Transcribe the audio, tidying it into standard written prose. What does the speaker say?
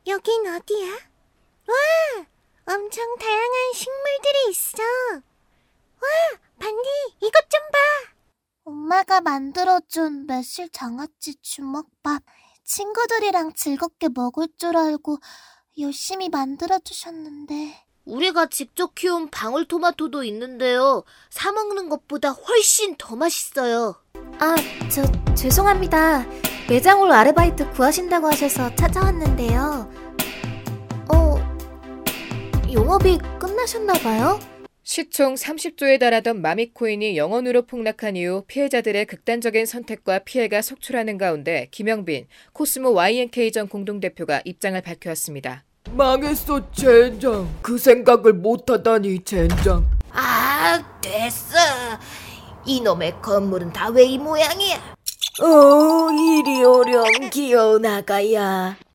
여긴 어디야? 와, 엄청 다양한 식물들이 있어. 와, 반디, 이것 좀 봐. 엄마가 만들어준 매실 장아찌 주먹밥. 친구들이랑 즐겁게 먹을 줄 알고 열심히 만들어주셨는데. 우리가 직접 키운 방울토마토도 있는데요. 사 먹는 것보다 훨씬 더 맛있어요. 죄송합니다. 매장으로 아르바이트 구하신다고 하셔서 찾아왔는데요. 영업이 끝나셨나봐요? 시총 30조에 달하던 마미코인이 0원으로 폭락한 이후 피해자들의 극단적인 선택과 피해가 속출하는 가운데 김영빈, 코스모 YNK 전 공동대표가 입장을 밝혀왔습니다. 망했어, 젠장. 그 생각을 못하다니, 젠장. 됐어. 이놈의 건물은 다 왜 이 모양이야? 이리 오렴, 귀여운 아가야.